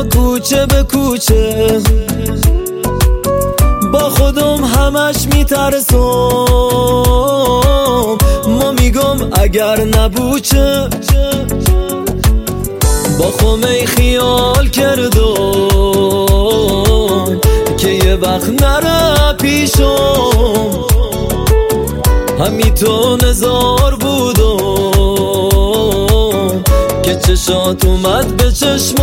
ما کوچه به کوچه، با خودم همش میترسم. ما میگم اگر نبوچه، با خمه خیال کردم که یه وقت نره پیشم. همی تو نزار بودم که چشات اومد به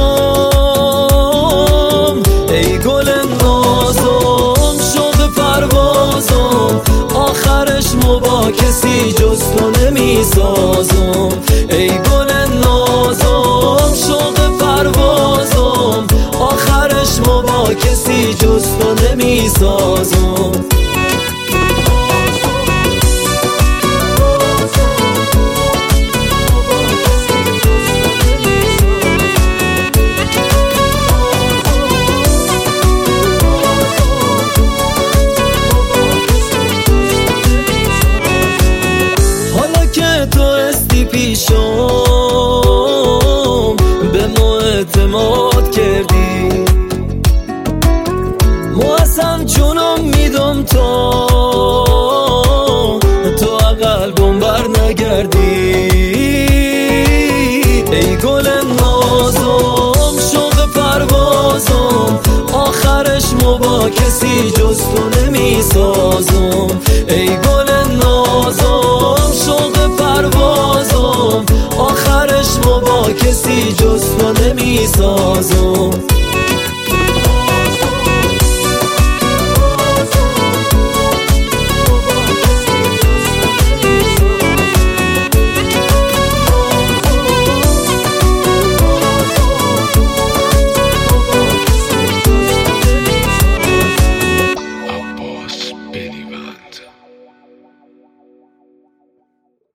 چشمام. ای گل نازم شوق پروازم، آخرش ما با کسی جز تو نمیسازم. ای گل نازم شوق پروازم، آخرش ما با کسی جز تو نمیسازم. تو استی پیشم به ما اعتماد کردی، ما اصلا چونم میدم تو قلبم بر نگردی. ای گل نازم شوق پروازم، آخرش ما با کسی جز تو نمیسازم. ای گل نازم شوق پروازم، آخرش ما با کسی جز تو نمیسازم.